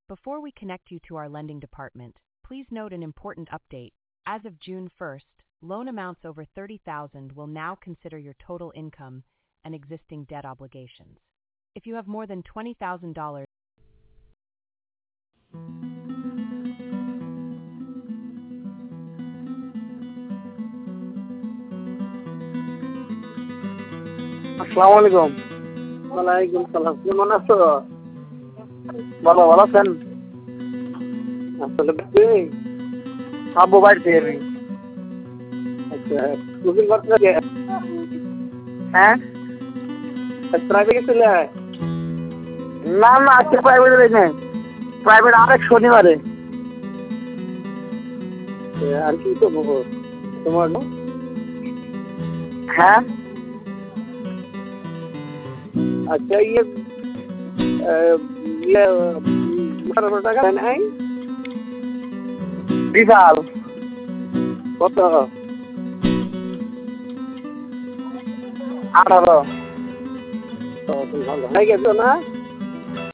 Before we connect you to our lending department, please note an important update. As of June 1st, loan amounts over $30,000 will now consider your total income and existing debt obligations. If you have more than $20,000, আসসালামু আলাইকুম। ওয়ালাইকুম সালাম। কেমন আছো? ভালো আছেন? আসলে আব্বু বাড়িতে নেই। আচ্ছা, কোচিং করতে লাগে? হ্যাঁ, প্রাইভেট গেছিলে? না না, আজকে প্রাইভেটে যাই নাই। প্রাইভেট আরেক শনিবারে। আর কি করবো তোমার? হ্যাঁ, আচ্ছা, 1800 টাকা নাই বিশাল কত? 18 ভালো হয়ে গেছো না?